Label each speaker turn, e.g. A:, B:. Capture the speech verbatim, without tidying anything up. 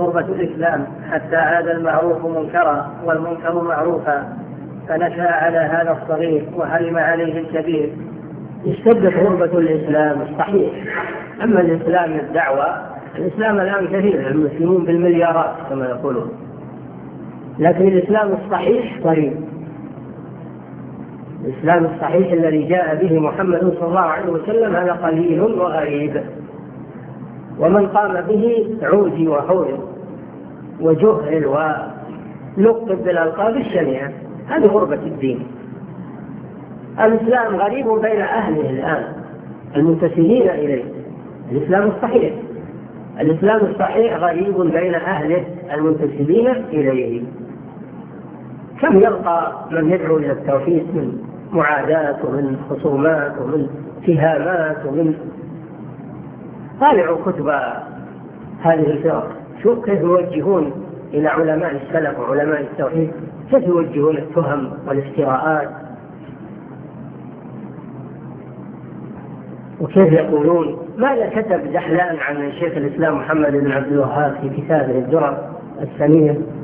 A: غربة الإسلام حتى عاد المعروف منكرا والمنكر معروفا، فنشأ على هذا الصغير وحرم عليه الكبير. اشتدت غربة الإسلام الصحيح. أما الإسلام الدعوة، الإسلام الآن كثير، المسلمون بالمليارات كما يقولون، لكن الإسلام الصحيح قريب. الإسلام الصحيح الذي جاء به محمد صلى الله عليه وسلم هذا قليل وغريب، ومن قام به عوزي وحور وجهل ولقب بالألقاب الشنيعة. هذه غربة الدين. الإسلام غريب بين أهله الآن المنتسبين إليه. الإسلام الصحيح الإسلام الصحيح غريب بين أهله المنتسبين إليه. كم يلقى من يدعو إلى التوحيد من معاداة ومن خصومات ومن اتهامات ومن طالعوا كتب هذه الفرق. شوف كيف يوجهون إلى علماء السلف وعلماء التوحيد، كيف يوجهون التهم والافتراءات، وكيف يقولون. ماذا كتب دحلان عن شيخ الإسلام محمد بن عبد الوهاب في كتابه الدرر السمير؟